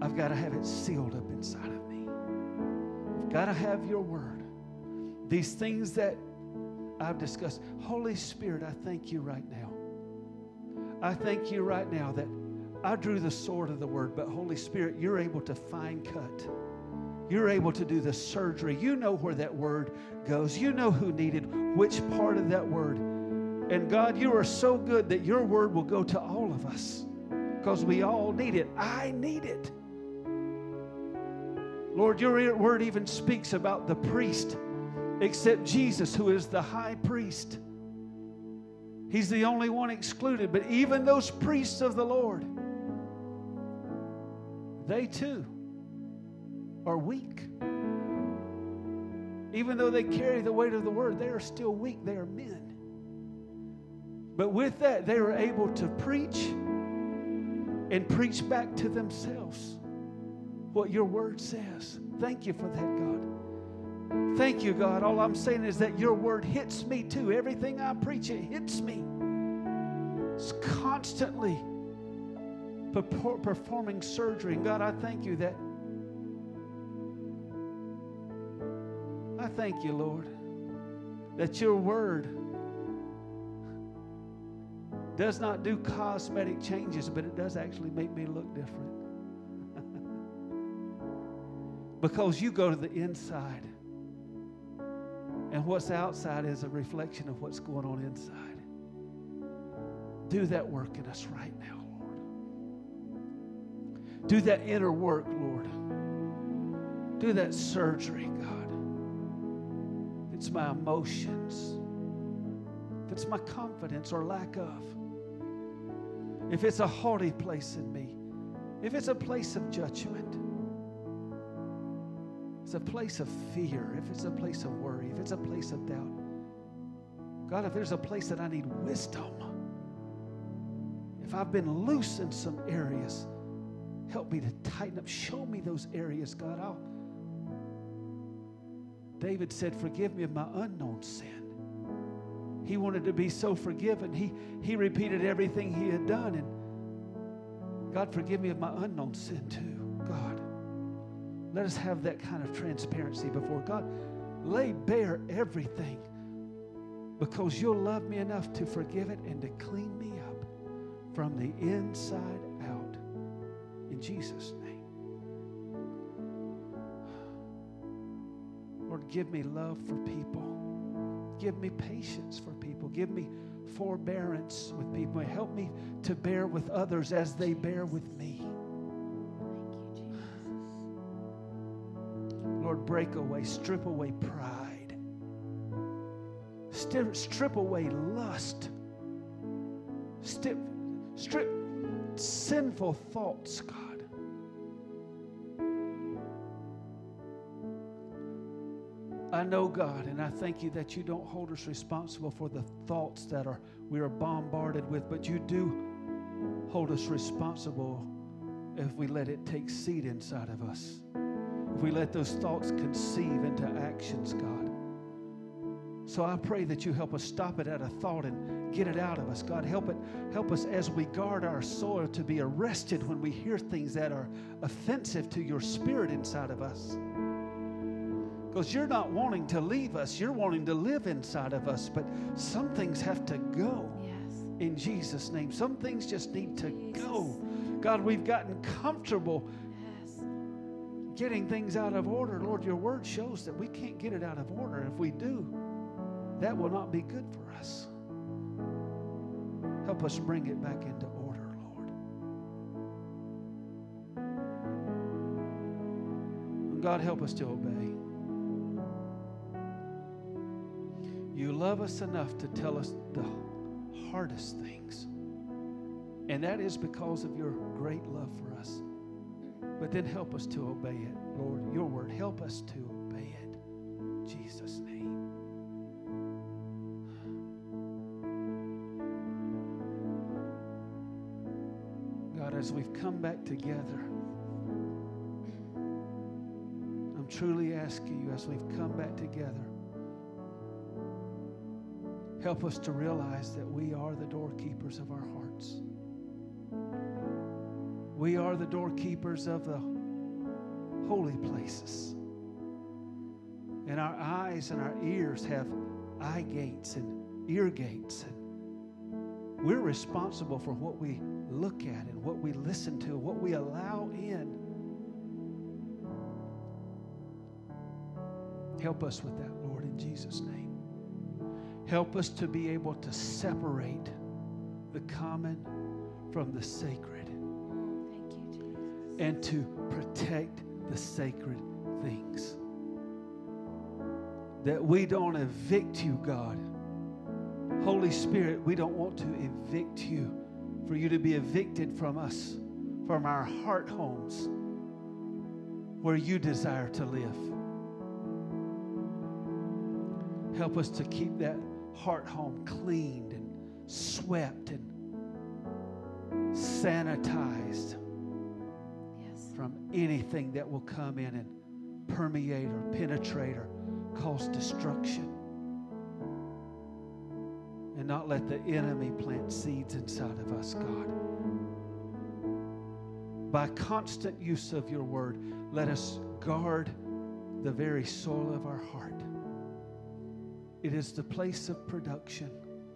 I've got to have it sealed up inside of me. I've got to have your word. These things that I've discussed. Holy Spirit, I thank you right now. I thank you right now that I drew the sword of the word, but Holy Spirit, you're able to fine cut. You're able to do the surgery. You know where that word goes. You know who needed which part of that word. And God, you are so good that your word will go to all of us because we all need it. I need it. Lord, your word even speaks about the priest, except Jesus, who is the high priest. He's the only one excluded. But even those priests of the Lord, they too are weak. Even though they carry the weight of the word, they are still weak. They are men. But with that, they were able to preach and preach back to themselves what your word says. Thank you for that, God. Thank you, God. All I'm saying is that your word hits me too. Everything I preach, it hits me. It's constantly performing surgery. And God, I thank you that I thank you, Lord, that your word does not do cosmetic changes, but it does actually make me look different. Because you go to the inside, and what's outside is a reflection of what's going on inside. Do that work in us right now, Lord. Do that inner work, Lord. Do that surgery, God. If it's my emotions, if it's my confidence or lack of, if it's a haughty place in me, if it's a place of judgment, it's a place of fear, if it's a place of worry, if it's a place of doubt. God, if there's a place that I need wisdom, if I've been loose in some areas, help me to tighten up. Show me those areas, God. David said, forgive me of my unknown sin. He wanted to be so forgiven. He repeated everything he had done. And God, forgive me of my unknown sin too. God, let us have that kind of transparency before God. Lay bare everything because you'll love me enough to forgive it and to clean me up from the inside out. In Jesus' name. Lord, give me love for people. Give me patience for people. Give me forbearance with people. Help me to bear with others as they bear with me. Thank you, Jesus. Lord, break away, strip away pride. Strip away lust. Strip sinful thoughts, God. I know, God, and I thank you that you don't hold us responsible for the thoughts that we are bombarded with, but you do hold us responsible if we let it take seed inside of us. If we let those thoughts conceive into actions, God. So I pray that you help us stop it at a thought and get it out of us. God, help us as we guard our soul to be arrested when we hear things that are offensive to your spirit inside of us. Because you're not wanting to leave us. You're wanting to live inside of us. But some things have to go. Yes. In Jesus' name. Some things just need to go. God, we've gotten comfortable getting things out of order. Lord, your word shows that we can't get it out of order. If we do, that will not be good for us. Help us bring it back into order, Lord. And God, help us to obey. You love us enough to tell us the hardest things. And that is because of your great love for us. But then help us to obey it, Lord. Your word, help us to obey it. In Jesus' name. God, as we've come back together, I'm truly asking you, as we've come back together, help us to realize that we are the doorkeepers of our hearts. We are the doorkeepers of the holy places. And our eyes and our ears have eye gates and ear gates. And we're responsible for what we look at and what we listen to, what we allow in. Help us with that, Lord, in Jesus' name. Help us to be able to separate the common from the sacred. Thank you, Jesus. And to protect the sacred things. That we don't evict you, God. Holy Spirit, we don't want to evict you, for you to be evicted from us, from our heart homes, where you desire to live. Help us to keep that heart home cleaned and swept and sanitized from anything that will come in and permeate or penetrate or cause destruction. And not let the enemy plant seeds inside of us, God. By constant use of your word, let us guard the very soil of our heart. It is the place of production.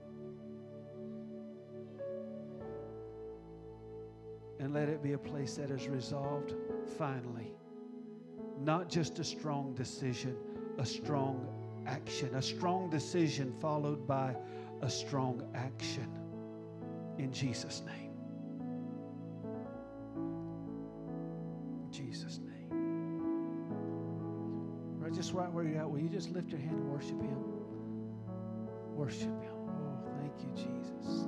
And let it be a place that is resolved finally. Not just a strong decision, a strong action. A strong decision followed by a strong action. In Jesus' name. In Jesus' name. Right, just right where you're at, will you just lift your hand and worship Him? Worship Him. Oh, thank you, Jesus.